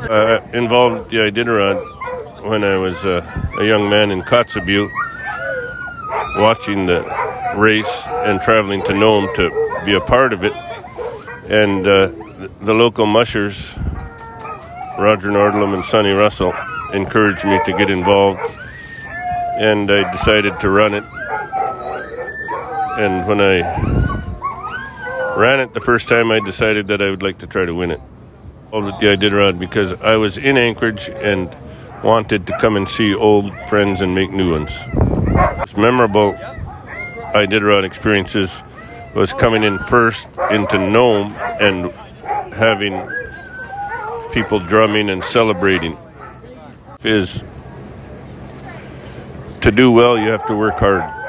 Involved with the Iditarod when I was a young man in Kotzebue, watching the race and traveling to Nome to be a part of it. And the local mushers, Roger Nordlum and Sonny Russell, encouraged me to get involved, and I decided to run it. And when I ran it the first time, I decided that I would like to try to win it. With the Iditarod because I was in Anchorage and wanted to come and see old friends and make new ones. This memorable Iditarod experiences was coming in first into Nome and having people drumming and celebrating. Is to do well, you have to work hard.